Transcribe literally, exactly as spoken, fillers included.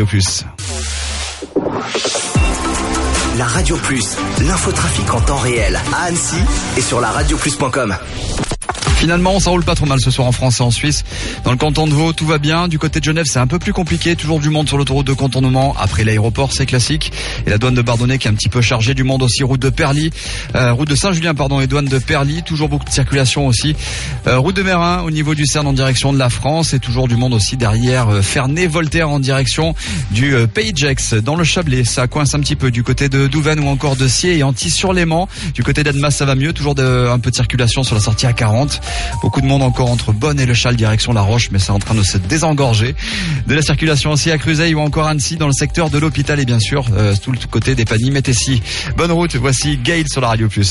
Radio Plus. La Radio Plus, l'infotrafic en temps réel à Annecy et sur la radio plus point com. Finalement, ça roule pas trop mal ce soir en France et en Suisse. Dans le canton de Vaud, tout va bien. Du côté de Genève, c'est un peu plus compliqué. Toujours du monde sur l'autoroute de contournement. Après l'aéroport, c'est classique. Et la douane de Bardonnay qui est un petit peu chargée. Du monde aussi. Route de Perly, euh, route de Saint-Julien, pardon, et douane de Perly. Toujours beaucoup de circulation aussi. Euh, route de Mérin au niveau du Cerne en direction de la France. Et toujours du monde aussi derrière euh, Ferney-Voltaire en direction du euh, Pays Gex. Dans le Chablais, ça coince un petit peu du côté de Douvaine ou encore de Sier et Antilly-sur-Léman. Du côté d'Annemasse, ça va mieux. Toujours de, un peu de circulation sur la sortie A quarante. Beaucoup de monde encore entre Bonne et le Châle direction La Roche, mais c'est en train de se désengorger. De la circulation aussi à Cruzeil ou encore Annecy dans le secteur de l'hôpital et bien sûr euh, tout le côté des Pagny-Métessy. Bonne route, voici Gail sur la Radio Plus.